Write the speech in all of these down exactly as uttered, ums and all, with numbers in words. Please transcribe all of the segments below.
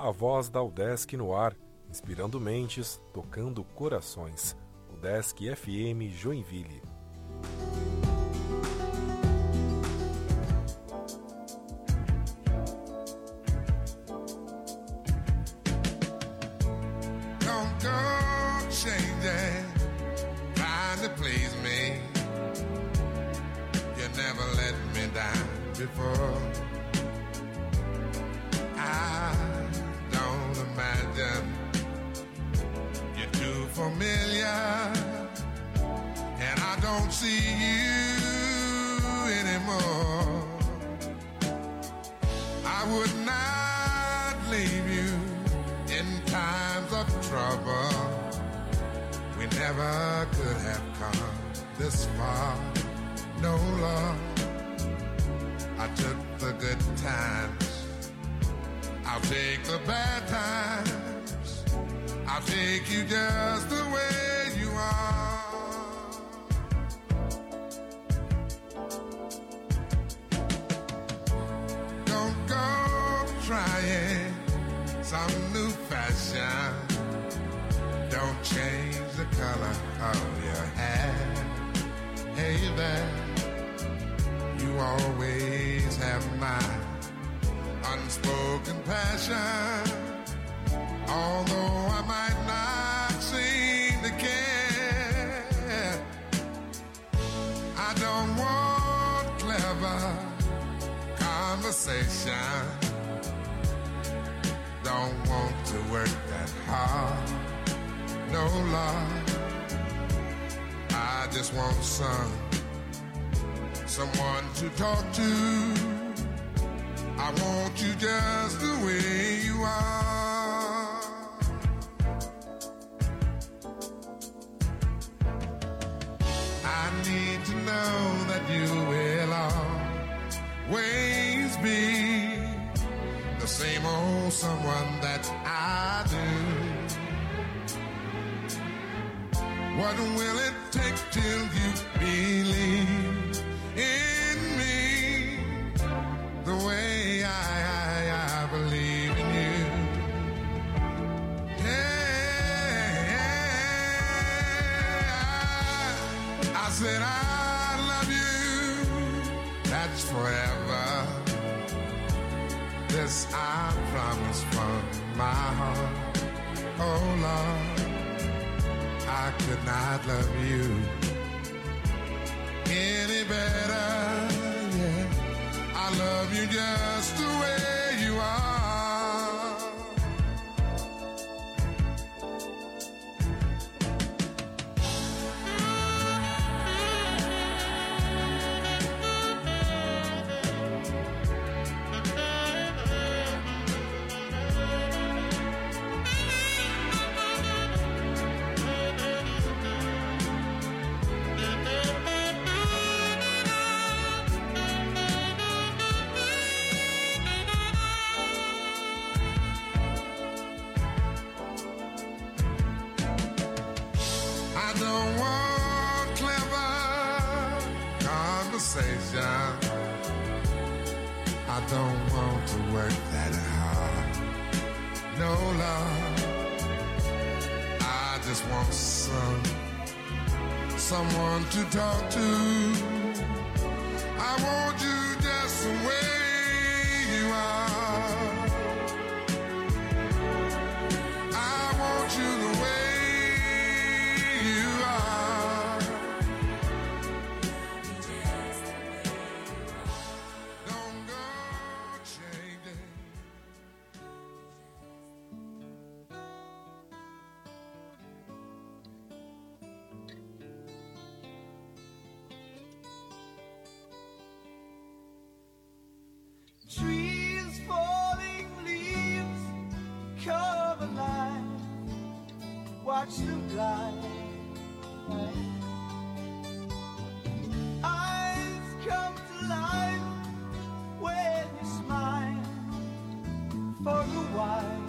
a voz da UDESC no ar, inspirando mentes, tocando corações. UDESC F M Joinville. Don't go changing, trying to please me. You never let me down before. I don't imagine you're too familiar, and I don't see you anymore. I would not leave you in times of trouble. We never could have come this far. No, Lord, I took the good times, I'll take the bad times, I'll take you just the way you are. Don't go trying some new fashion. Don't change the color of your hair. Hey there, you always have mine. Unspoken passion, although I might not seem to care. I don't want clever conversation, don't want to work that hard. No, Lord, I just want some someone to talk to. I want you just the way you are. I need to know that you will always be the same old someone that I do. What will it take till you believe in me the way I, I, I believe in you? Yeah, I, I said I love you, that's forever. This I promise from my heart. Oh Lord, I could not love you any better, yeah. I love you just the way you are. I don't want to work that hard. No, Lord, I just want some someone to talk to. I want you just the way you are. I want you the way you are. Don't go changing. Trees falling, leaves cover life. Watch them glide. Eyes come to life when you smile for a while.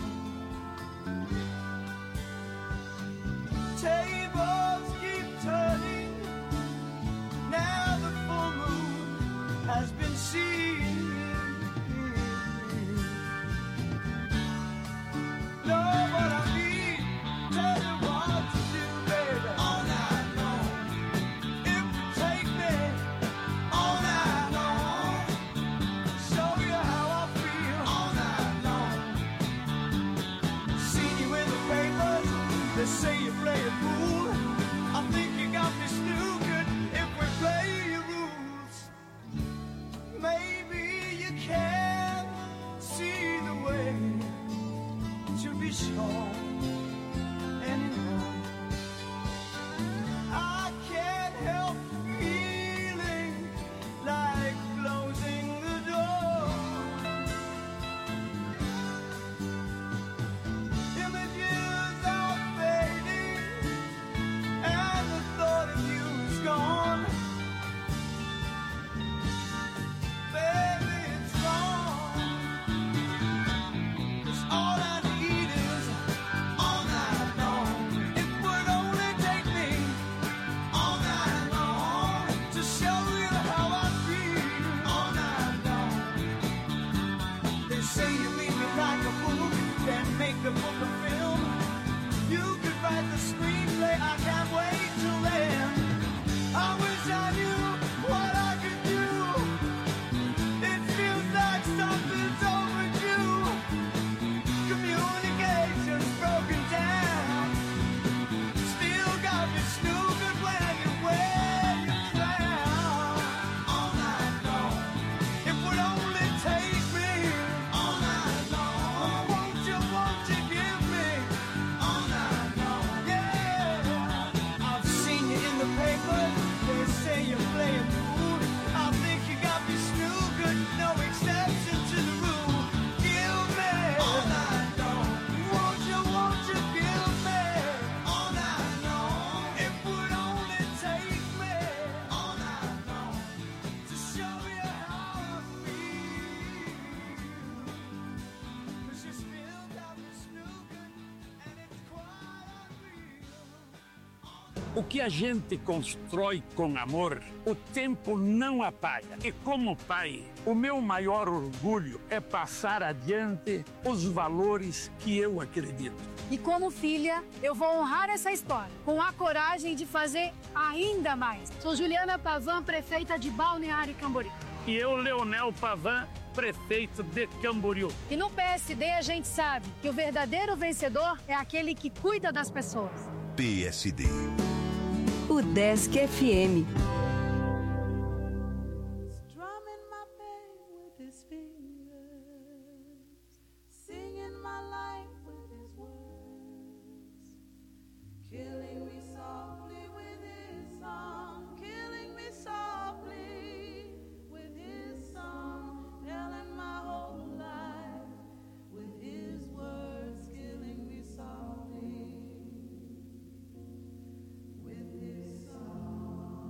Tables keep turning. Now the full moon has been seen. say you leave me like a book, then make the book a film. You could write the screenplay, I can't wait till then. I wish I knew what I could do. It feels like something's overdue. Communication's broken down. Still got me snookered when you wear your crown. All night long, it would only take me. All night long, won't you, won't you give me? All night long, yeah. I've seen you in the paper, they say you're playing cool. I think you got me snookered, no exception to the rule. Give me all night long, won't you, won't you give me? All night long, it would only take me. All night long, to show you how I feel. 'Cause you still got me snookered, and it's quite unreal. O que a gente constrói com amor, o tempo não apaga. E como pai, o meu maior orgulho é passar adiante os valores que eu acredito. E como filha, eu vou honrar essa história, com a coragem de fazer ainda mais. Sou Juliana Pavan, prefeita de Balneário Camboriú. E eu, Leonel Pavan, prefeito de Camboriú. E no P S D a gente sabe que o verdadeiro vencedor é aquele que cuida das pessoas. P S D. O Desk F M. Strumming my pain with his fingers, singing my life with his words, killing me softly with his song, killing me softly with his song, telling my whole life with his words, killing me softly with his song.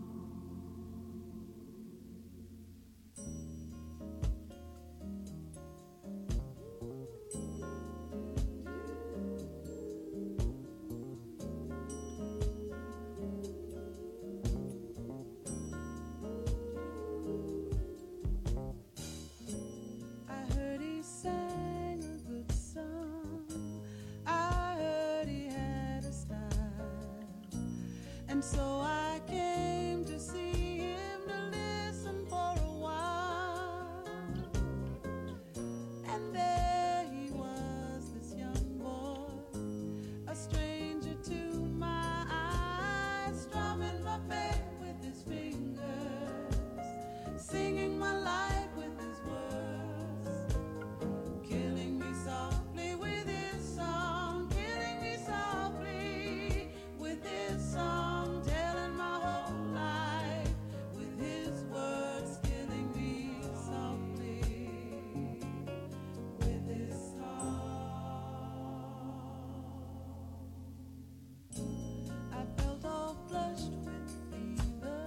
I heard he sang a good song. I heard he had a style. And so I came to see him to listen for a while. And there he was, this young boy, a stranger to my eyes, strumming my pain with his fingers, singing my life with his words, killing me softly with his song, killing me softly with his song, telling my whole life with his words, killing me softly with his song. I felt all flushed with fever,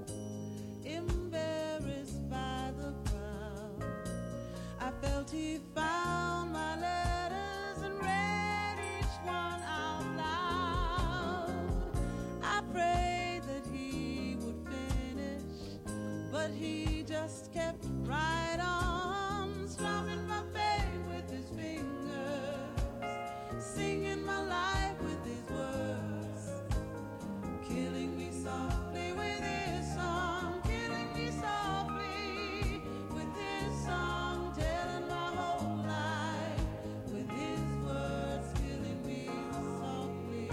embarrassed by the crowd. I felt he found my letters and read each one out loud. I prayed that he would finish, but he just kept right on, strumming my pain with his fingers, singing my life with his words, killing me softly with his song, killing me softly with his song, telling my whole life with his words, killing me softly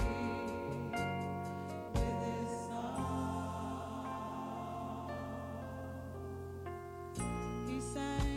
with his song. He sang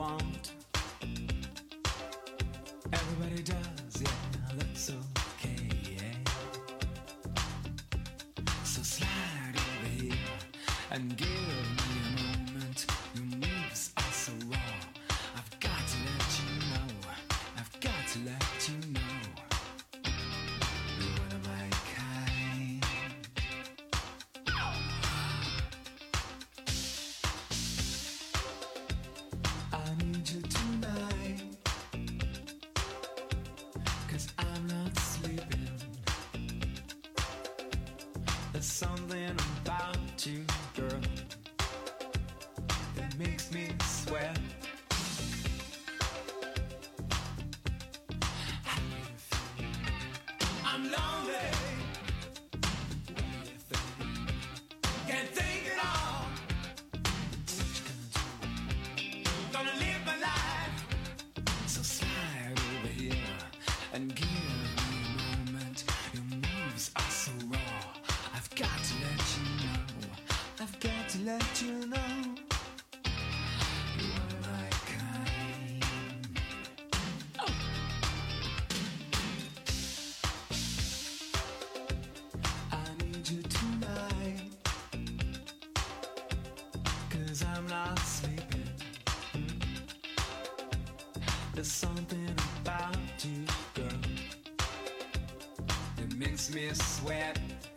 want. Everybody does, yeah, that's okay, yeah. So slide over here and give me a moment. Your moves are so raw. I've got to let you know. I've got to let you know. You're one of my kind. I need you tonight, 'cause I'm not sleeping. There's something about you, girl, that makes me sweat. How do you feel? I'm lonely. What do you think? Can't think at all. What you gonna do? Gonna live my life. So slide over here and give me a moment. Your moves are so raw. I've got to let you know. I've got to let you know. You are my kind. Oh. I need you tonight, 'cause I'm not sleeping. Mm. There's something about you, girl, that makes me sweat.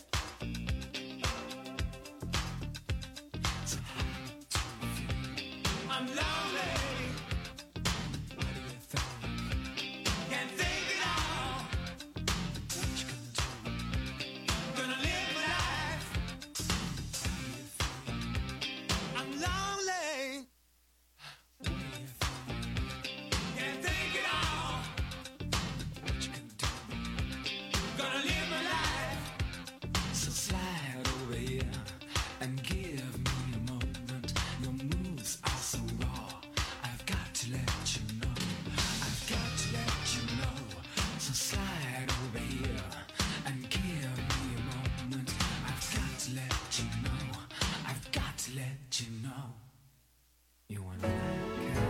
So how do you feel? I'm lonely. What do you think? Can't think at all. What you gonna do? Gonna live my life. How do you feel? I'm lonely. What do you think? Can't think at all. What you gonna do? Gonna live my life. So slide over here and give me a moment. Your moves are so raw. I've got to let you know. I've got to let you know. So slide over here and give me a moment. I've got to let you know. I've got to let you know. You want my kind.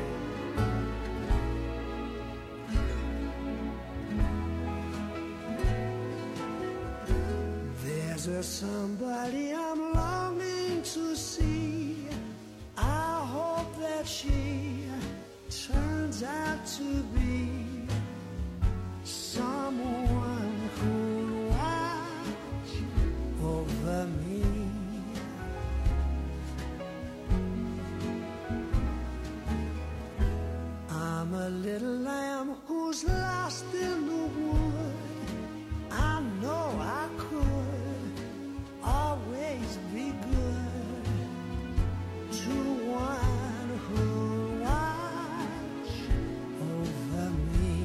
There's a somebody I'm longing to see. I hope that she turns out to be someone who'll watch over me. I'm a little lamb who's lost in the wood. I know I could always be good to one who watch over me.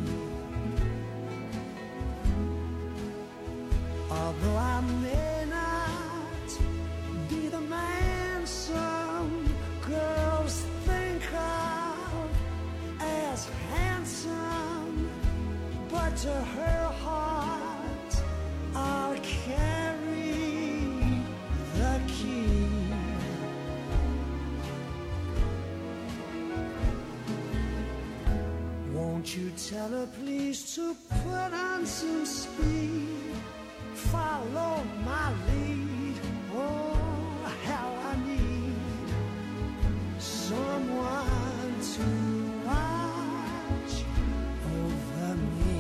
Although I may not be the man some girls think of as handsome, but to her heart I'll carry the key. Won't you tell her please to put on some speed, follow my lead. Oh, how I need someone to watch over me.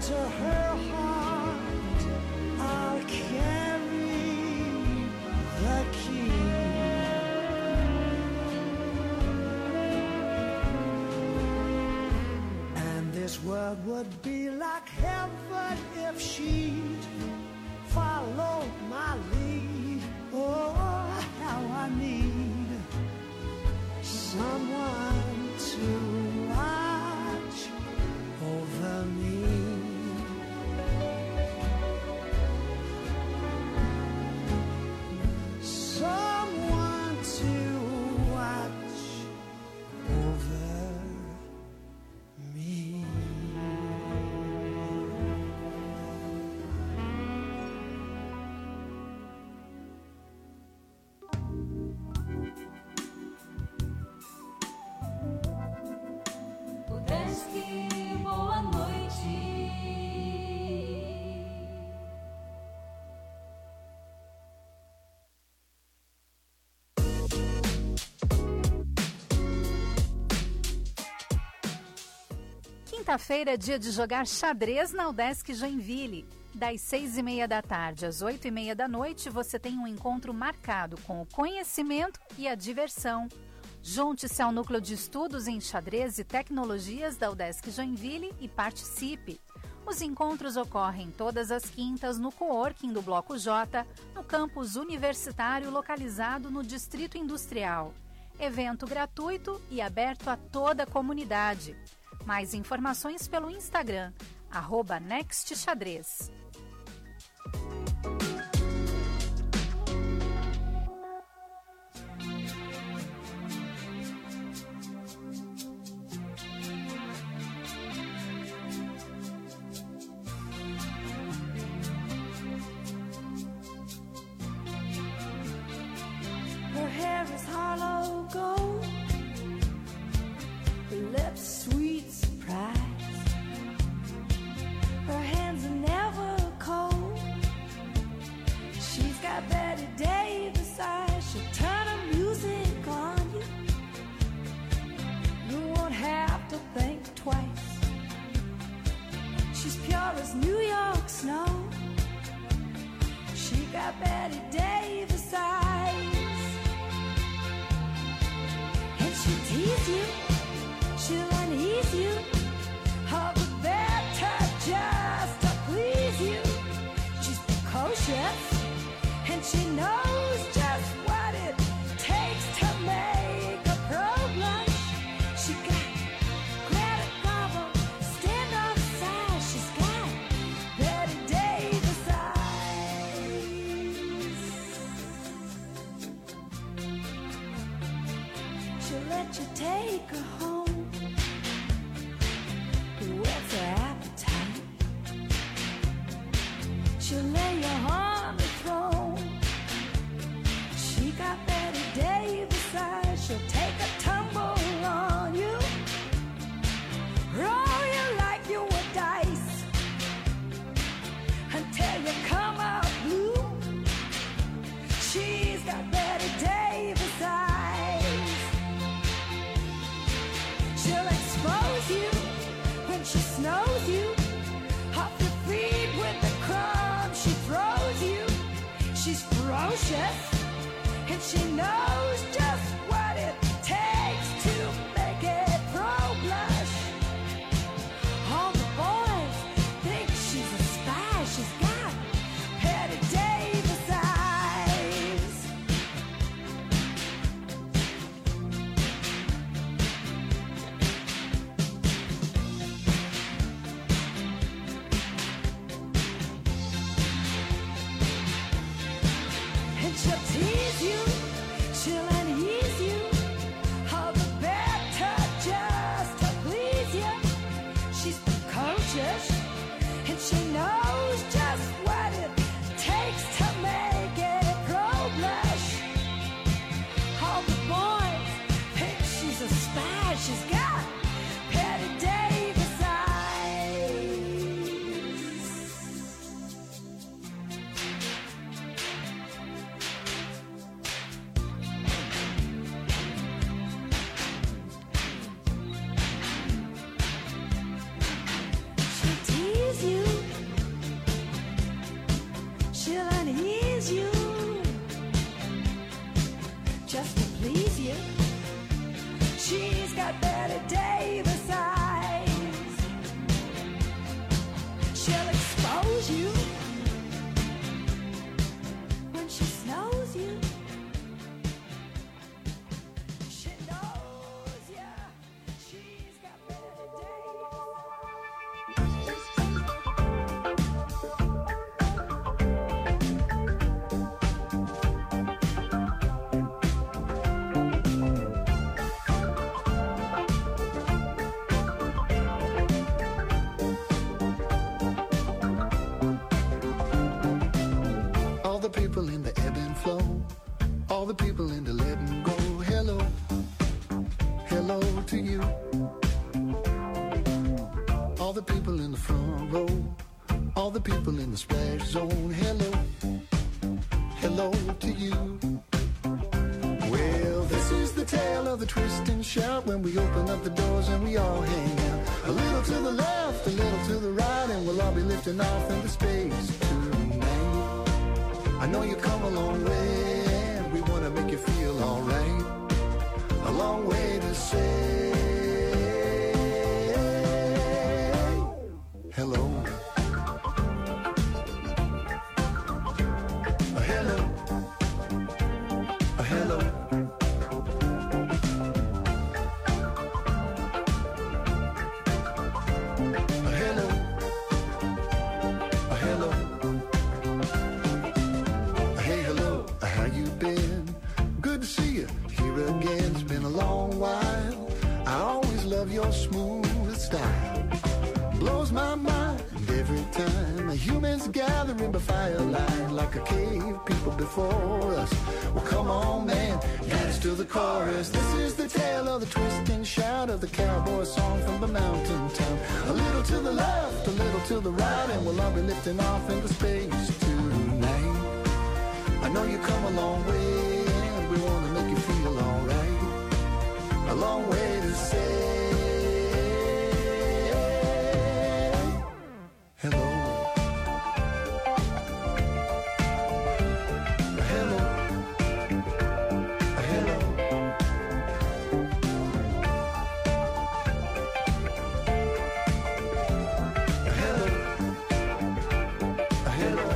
to her heart I'll carry the key. And this world would be like heaven if she'd follow my lead. Oh, how I need someone to watch over me. Someone to watch over me. Udesky, boa noite. Quinta-feira é dia de jogar xadrez na Udesc Joinville. Das seis e meia da tarde às oito e meia da noite, você tem um encontro marcado com o conhecimento e a diversão. Junte-se ao Núcleo de Estudos em Xadrez e Tecnologias da Udesc Joinville e participe. Os encontros ocorrem todas as quintas no coworking do Bloco J, no campus universitário localizado no Distrito Industrial. Evento gratuito e aberto a toda a comunidade. Mais informações pelo Instagram, arroba nextxadrez. Her hair is hollow gold, her lips sweet surprise. Her hands are never cold. She's got Betty Davis eyes. She'll turn her music on you. You won't have to think twice. She's pure as New York snow. She got Betty Davis eyes. And she'll tease you, she'll unease you, all the better just to please you. She's precocious, and she knows just what it takes to make a pro blush. She got Greta Garbo, stand off side. She's got Betty Davis eyes. She'll let you take her home. What's her appetite? She'll lay you on the throne. She got Betty Davis eyes. She'll take a tumble on you, roll you like you were dice until you come out blue. She's got Betty Davis eyes. She'll expose you when she snows you, off your feet with the crumbs she throws you. She's ferocious, and she knows just what it takes to make it pro blush. All the boys think she's a spy. She's got Betty Davis eyes. And she'll tease you, she'll unease you, till unease you, just to please you. She's got Betty Davis eyes. She'll expose you when she snows you. She knows ya. She's got Betty Davis. All the people in the ebb and flow, all the people in the letting go. Hello, hello to you. All the people in the front row, all the people in the splash zone. Hello, hello to you. Well, this is the tale of the twist and shout when we open up the doors and we all hang out. A little to the left, a little to the right, and we'll all be lifting off into space tonight. I know you come a long way, and we want to make you feel alright. A long way to say hello. A hello. A hello. A hello. A hello. Hey, hello, how you been? Good to see you here again. It's been a long while. I always love your smooth style. Blows my mind every time humans gathering by firelight like a cave people before us. Well, come on, man, dance to the chorus. This is the tale of the twist and shout of the cowboy song from the mountain town. A little to the left, a little to the right, and we'll all be lifting off into space tonight. I know you come a long way, and we want to make you feel alright. A long way to say hello. A hello. A hello. A hello. A hello.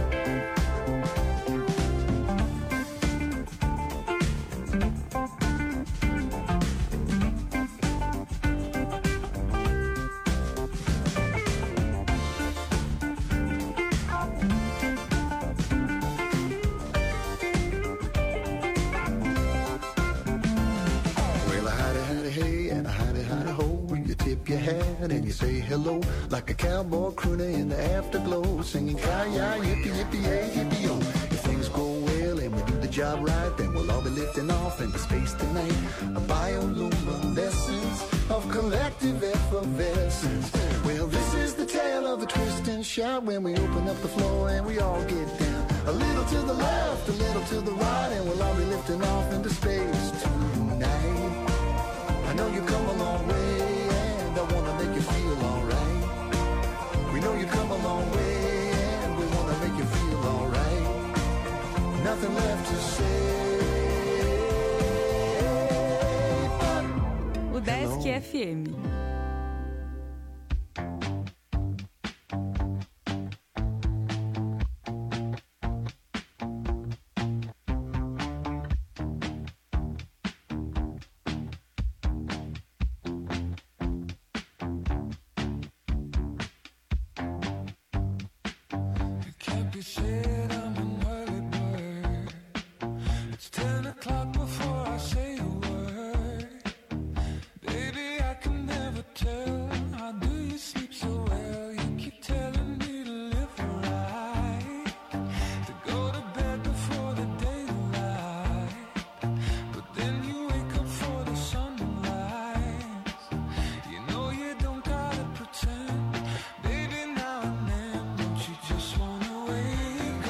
Well, a howdy, howdy, hey, and a howdy, howdy, ho. When you tip your hat and you say hello, like a cowboy crooner in the afterglow, singing ki-yi, yippee, yippee, yay, yippee, yo. If things go well and we do the job right, then we'll all be lifting off into space tonight. A bioluminescence of collective effervescence. Well, this is the tale of the twist and shout when we open up the floor and we all get down. A little to the left, a little to the right, and we'll all be lifting off into space tonight. I know you come a long way, and I want to make you feel alright. We know you come a long way, and we want to make you feel alright. Nothing left to say. O Desk F M. It can't be said I'm an early bird. It's ten o'clock before I say a word. Baby, I can never tell. How do you sleep so well? You keep telling me to live right, to go to bed before the daylight. But then you wake up for the sunrise. You know you don't gotta pretend. Baby, now and then, don't you just wanna wake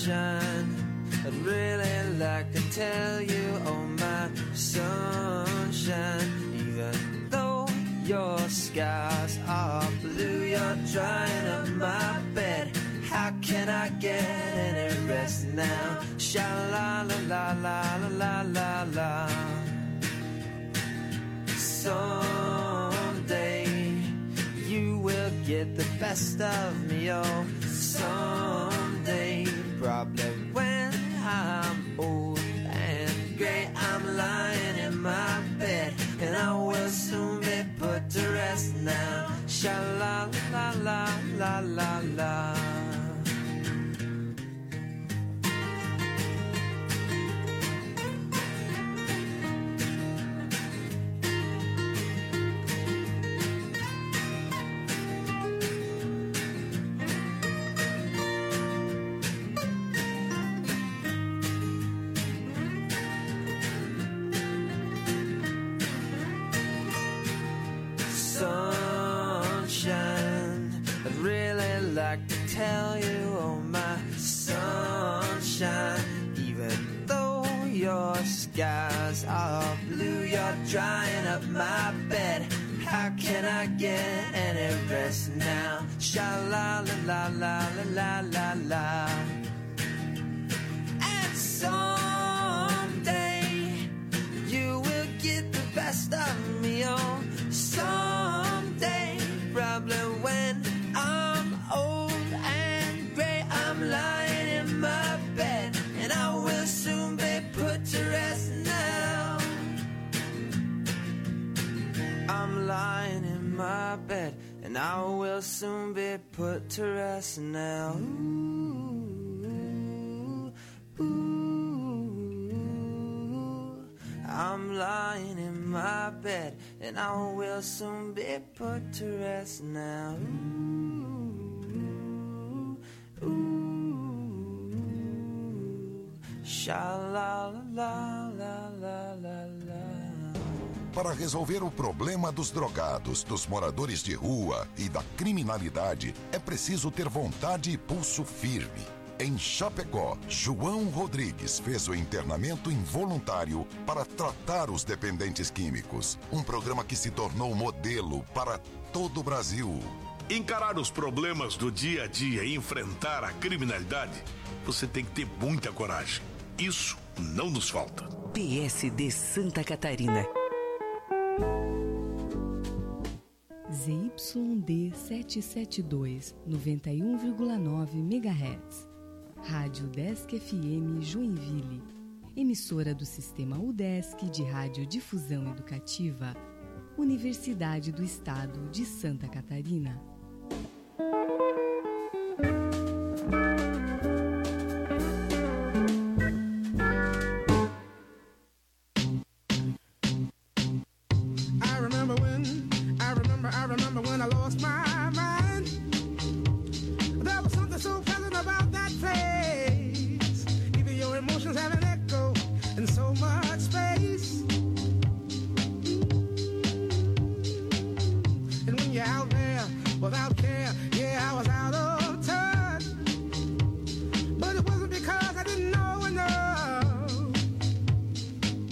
sunshine, I'd really like to tell you, oh my sunshine, even though your skies are blue, you're drying up my bed. How can I get any rest now? Sha la la la la la la la. Someday you will get the best of me, oh. Someday, probably when I'm old and gray, I'm lying in my bed, and I will soon be put to rest now. Sha la la la la la la. Tell you, oh my sunshine, even though your skies are blue, you're drying up my bed. How can I get any rest now? Sha la la la la la la la. And someday you will get the best of me, oh. Someday, probably when I'm old, I'm lying in my bed, and I will soon be put to rest now. I'm lying in my bed, and I will soon be put to rest now. Ooh, ooh. I'm lying in my bed, and I will soon be put to rest now. Ooh, ooh. Para resolver o problema dos drogados, dos moradores de rua e da criminalidade, é preciso ter vontade e pulso firme. Em Chapecó, João Rodrigues fez o internamento involuntário para tratar os dependentes químicos. Um programa que se tornou modelo para todo o Brasil. Encarar os problemas do dia a dia e enfrentar a criminalidade, você tem que ter muita coragem. Isso não nos falta. P S D Santa Catarina. Z Y D setecentos e setenta e dois, noventa e um vírgula nove megahertz. Rádio Udesc F M Joinville. Emissora do Sistema Udesc de Radiodifusão Educativa. Universidade do Estado de Santa Catarina.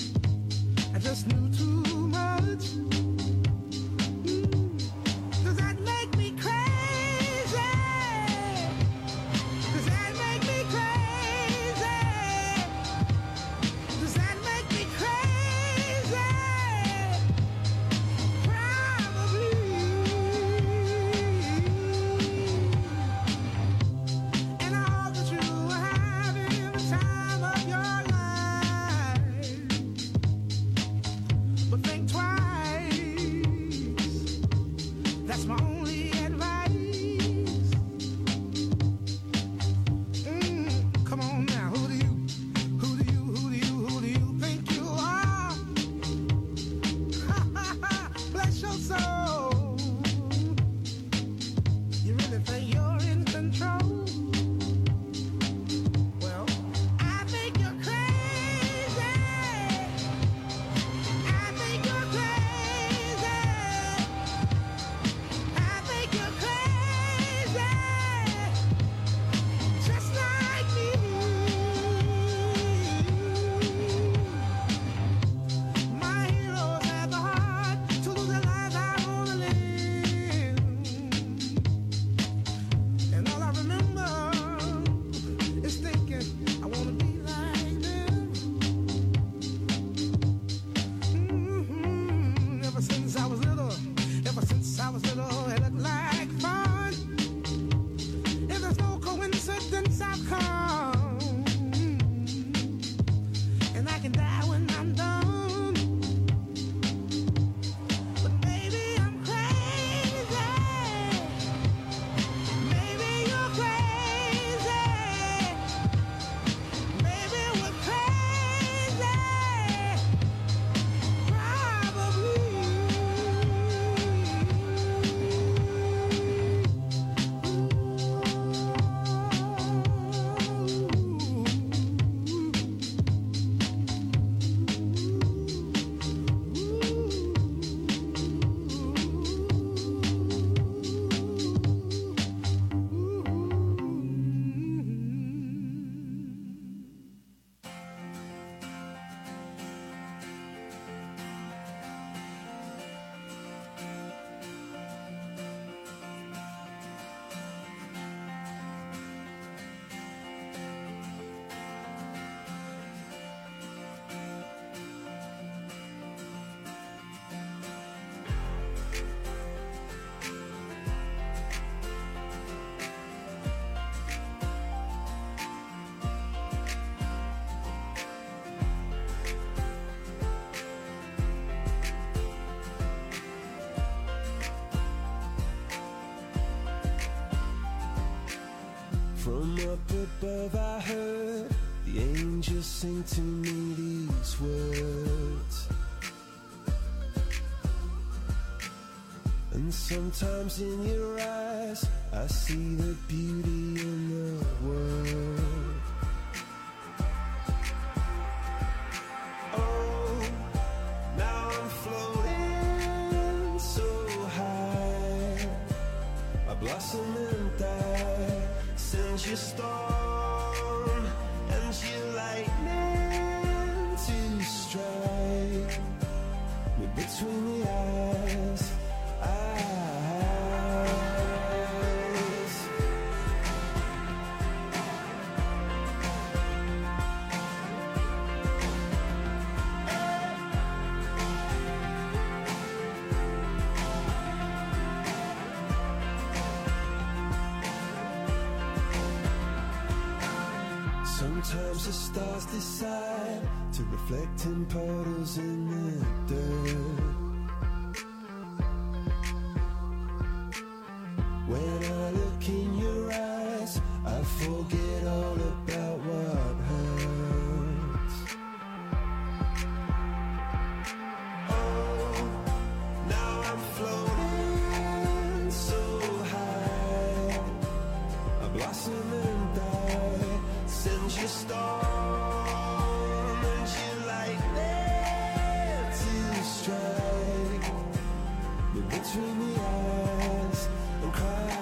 Just knew too much. Mm. 'Cause I From up above I heard the angels sing to me these words. And sometimes in your eyes I see the beauty in the world. Oh, now I'm floating so high. I blossom and die. Sends your storm and your lightning to strike me between the eyes. Sometimes the stars decide to reflect in puddles in the dirt. When I look in your eyes, I forget all about what hurts. Oh, now I'm floating so high. I blossom and die. Send your storm and your lightning to strike me between the eyes and cry.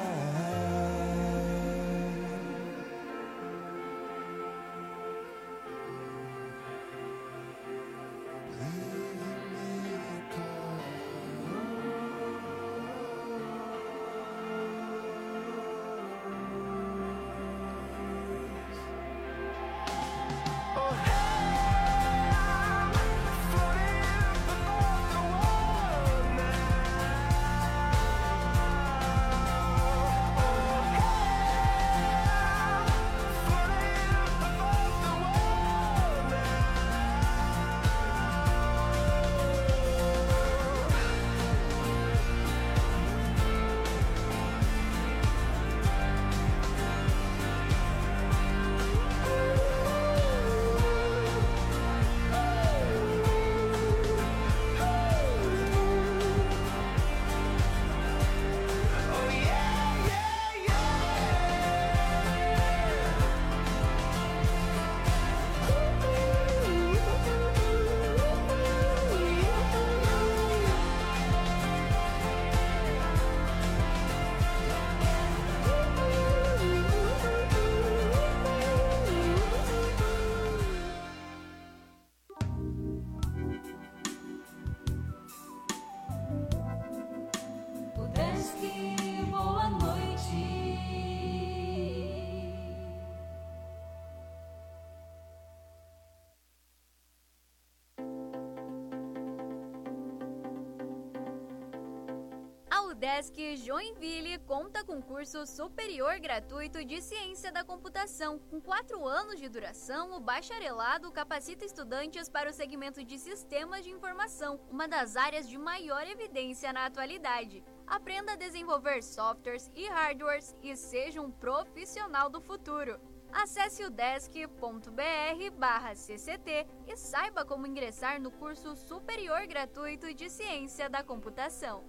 A UDESC Joinville conta com curso superior gratuito de Ciência da Computação. Com quatro anos de duração, o bacharelado capacita estudantes para o segmento de Sistemas de Informação, uma das áreas de maior evidência na atualidade. Aprenda a desenvolver softwares e hardwares e seja um profissional do futuro. Acesse udesc ponto br barra cct e saiba como ingressar no curso superior gratuito de Ciência da Computação.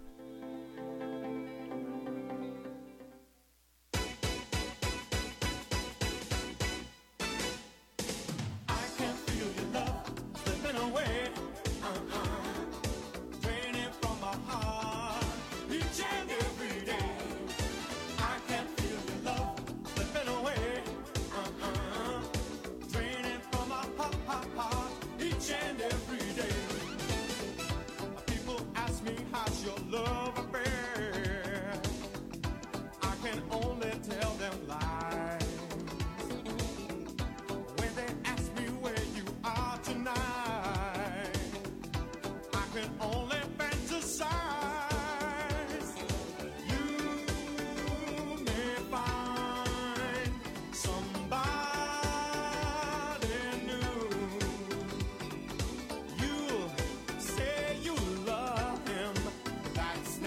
That's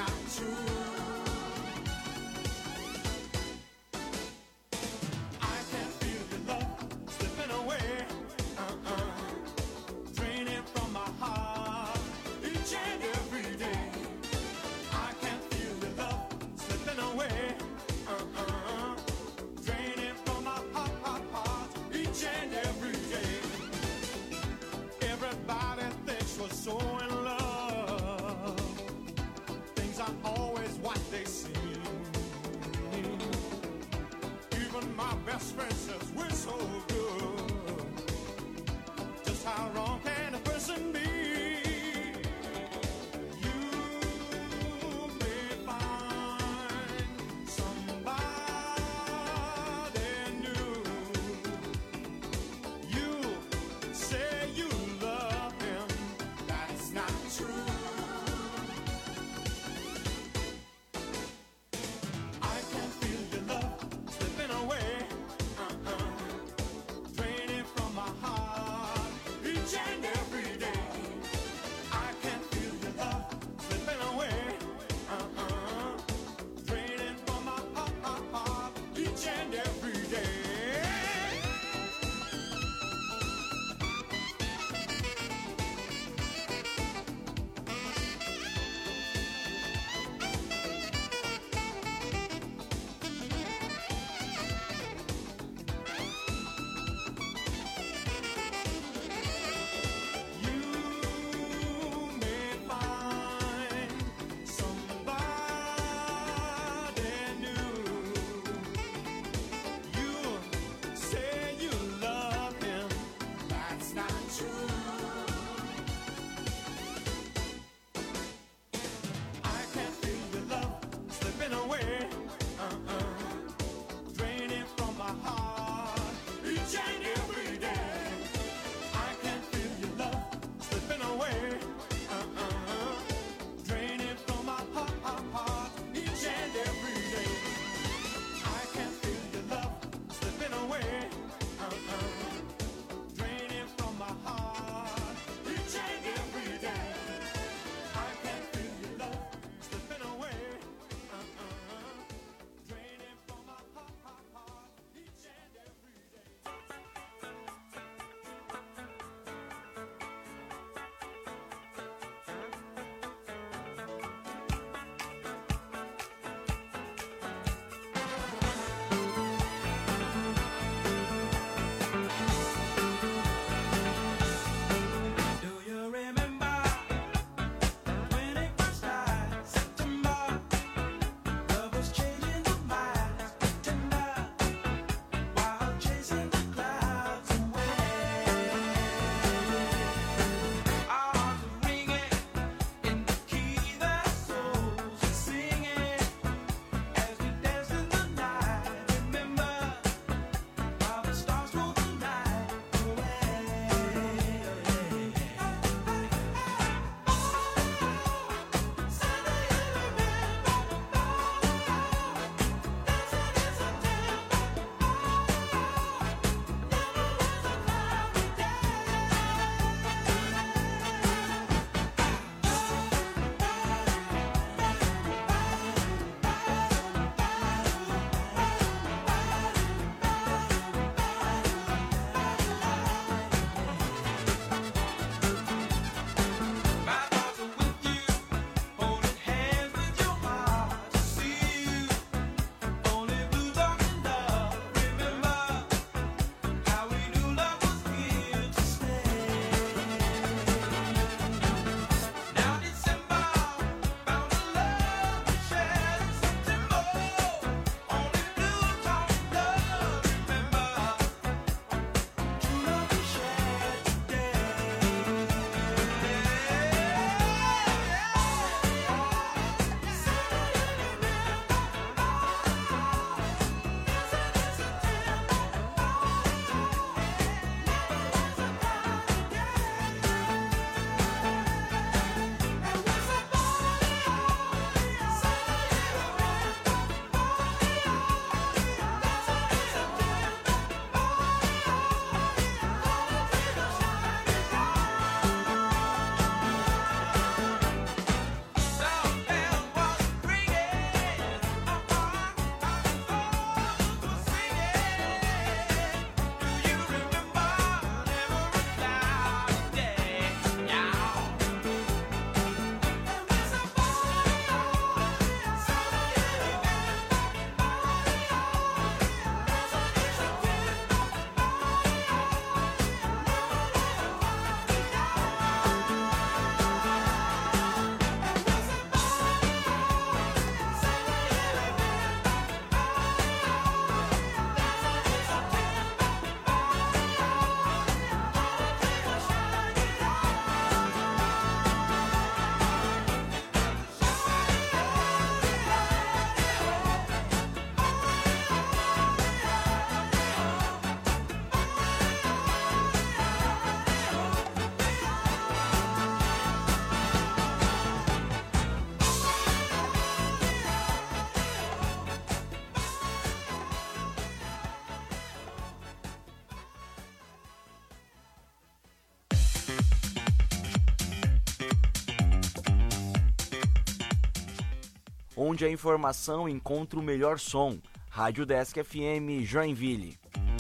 onde a informação encontra o melhor som. Rádio Desk F M Joinville.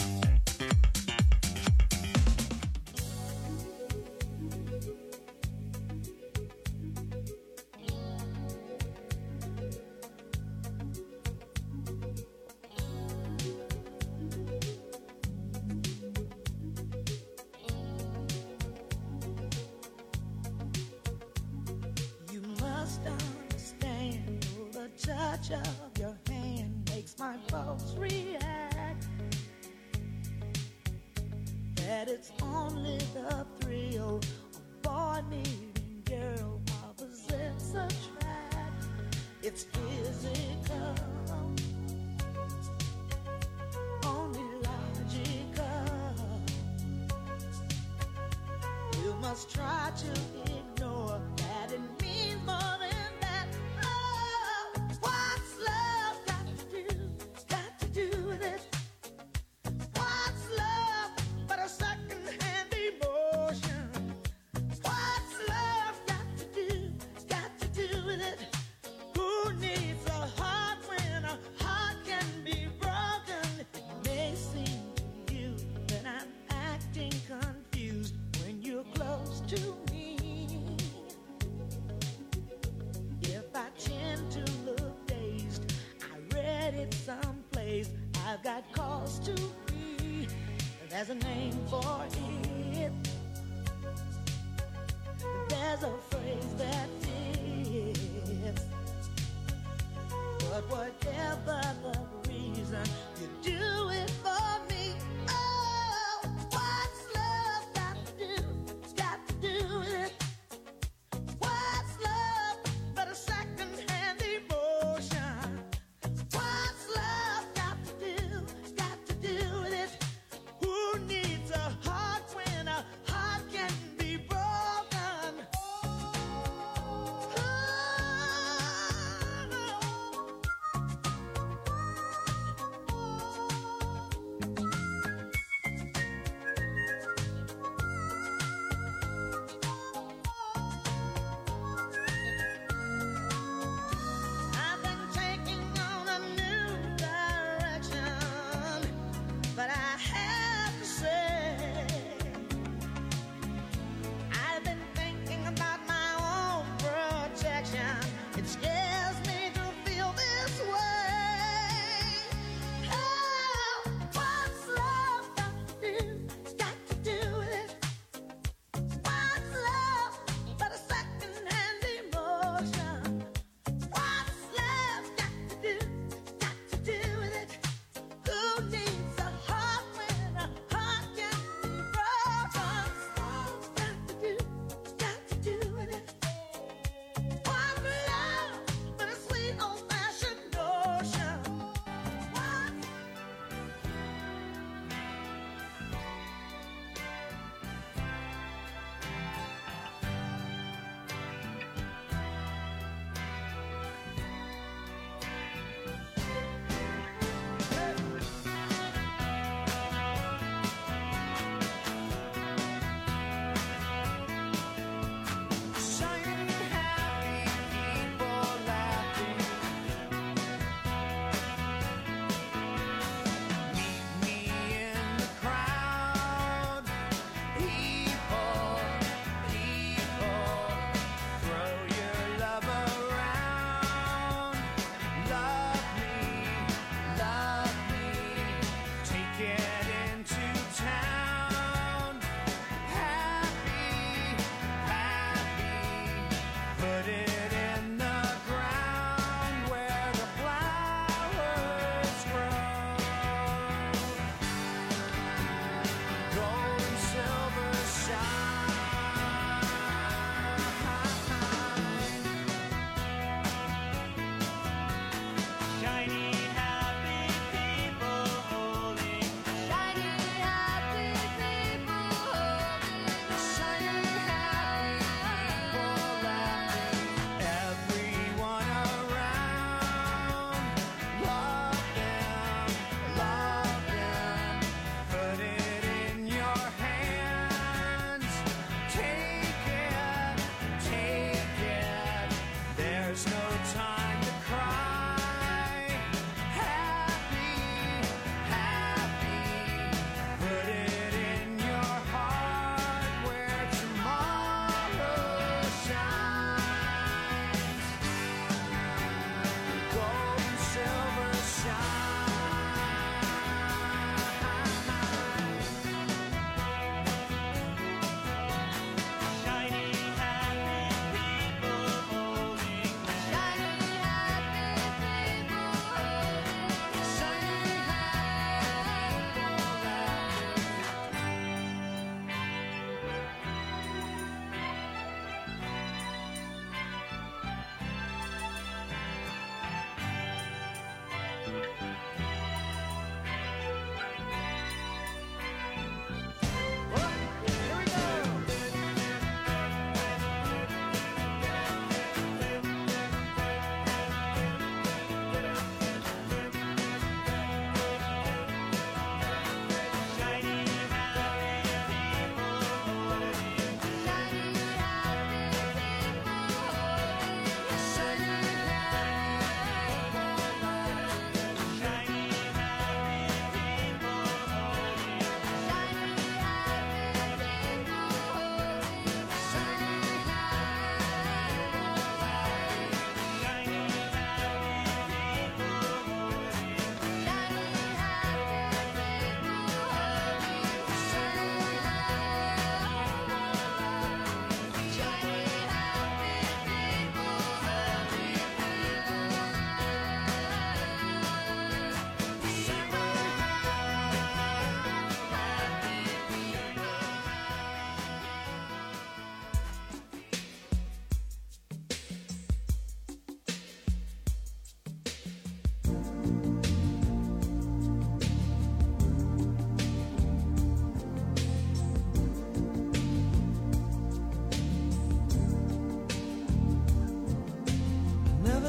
You must understand the touch of your hand makes my pulse react. That it's only the thrill of boy needing girl opposites attract. It's physical, only logical. You must try to ignore that it means more than that. Oh, what's love got to do? Got to do with it. What's love but a second-hand emotion? What's love got to do? Got to do with it. Who needs a heart when a heart can be broken? It may seem to you that I'm acting confused when you're close to me. If I tend to look dazed, I read it someplace. I've got cause to be. There's a name for it. There's a phrase that fits. But whatever the reason, you do it for me. Oh, what's love got to do? Got to do with it. What's love but a second-hand emotion? What's love got to do? Got to do with it. Who needs a heart when a heart can be broken? Oh, no.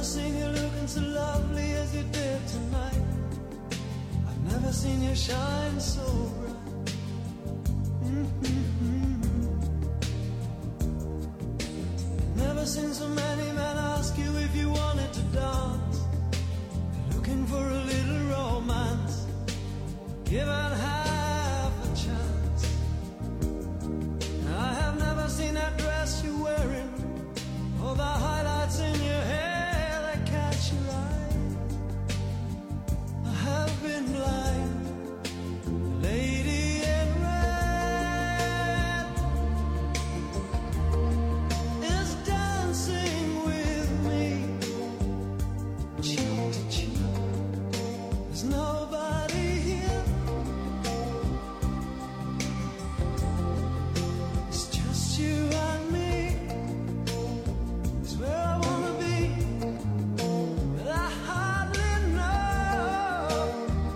seen you looking so lovely as you did tonight. I've never seen you shine so bright. Mm-hmm. Never seen so many men ask you if you wanted to dance. Looking for a little romance, given half a chance. I have never seen that dress you're wearing, or the highlights in your hair that catch your eye. I have been blind, lady in red is dancing with me, cheek to cheek. There's nobody here, it's just you and me. It's where I wanna be, but I hardly know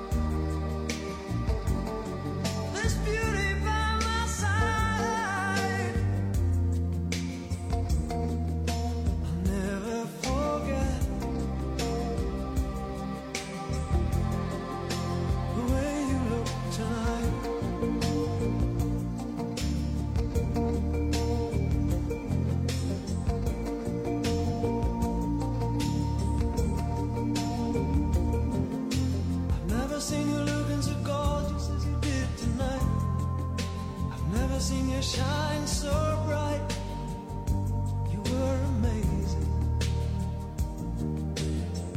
this beauty by my side. I'll never forget the way you look tonight. I've never seen you looking so gorgeous as you did tonight. I've never seen you shine